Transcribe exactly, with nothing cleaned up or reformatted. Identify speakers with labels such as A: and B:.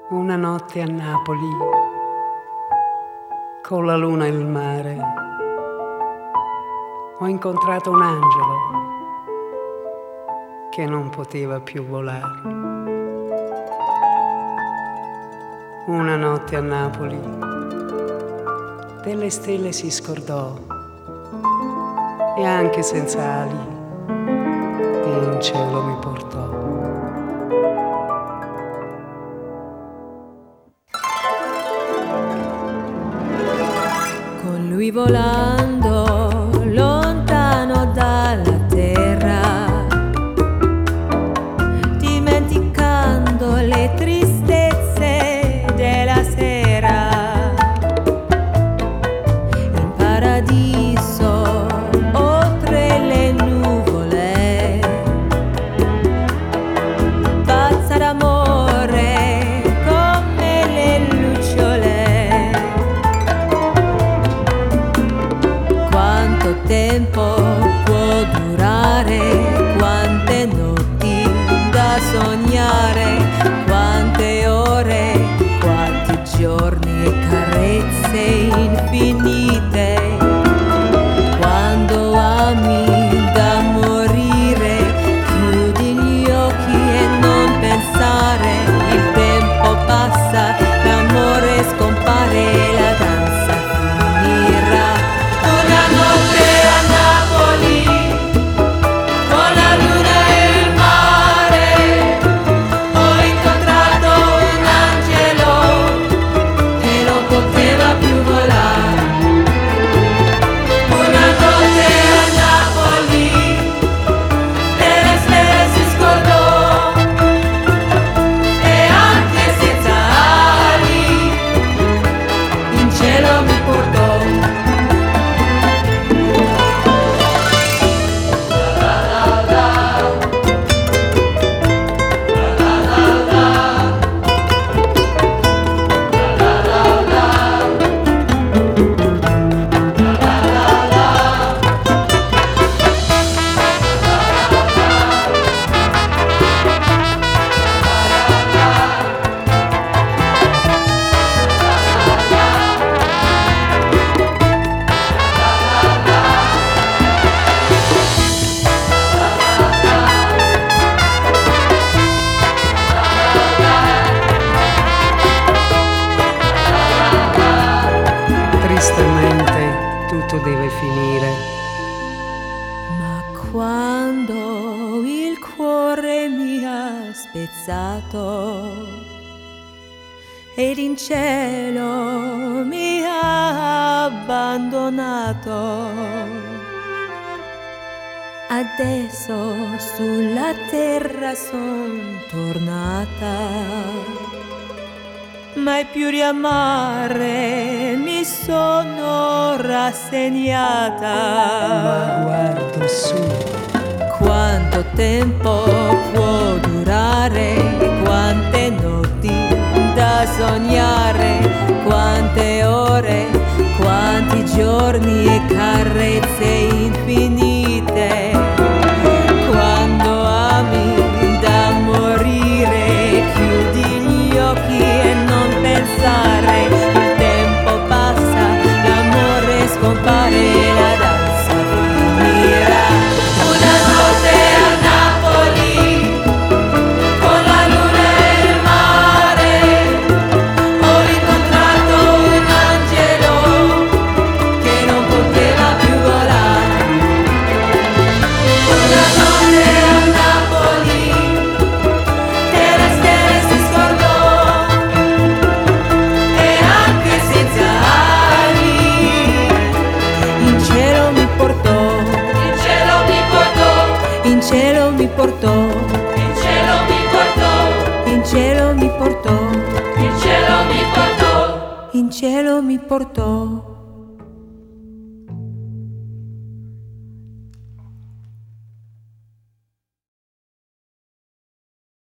A: Una notte a Napoli, con la luna e il mare, ho incontrato un angelo che non poteva più volare. Una notte a Napoli, delle stelle si scordò e anche senza ali in cielo mi portò.
B: Con lui volando lontano dalla terra, dimenticando le tristezze della sera, in paradiso oltre le nuvole, pazza d'amore come le lucciole. Quanto tempo può durare, quante notti da sognare, quante ore, quanti giorni e carezze infinite. Quando ami da morire, chiudi gli occhi e non pensare, il tempo passa, l'amore scompare, la danza finirà. Una notte a Napoli, con la luna e il mare, ho incontrato un angelo che non poteva più volare. Una notte a Napoli, delle stelle si scordò e anche senza ali in cielo mi portò.
A: Tristemente tutto deve finire.
B: Ma quando il cuore mi ha spezzato ed in cielo mi ha abbandonato, adesso sulla terra son tornata. Mai più di amare mi sono rassegnata.
A: Ma guardo su,
B: Quanto tempo può durare, quante notti da sognare, quante ore, quanti giorni e carezze infinite. Quando ami da morire, chiudi gli occhi e non pensare, il tempo passa, l'amore scompare, la danza finirà. Una notte a Napoli, con la luna e il mare, ho incontrato un angelo che non poteva più volare. Una notte a Napoli, delle stelle si scordò e anche senza ali in cielo mi portò. In cielo mi portò. In cielo mi portò. In cielo mi portò. In cielo mi portò. In cielo mi portò. In cielo mi portò.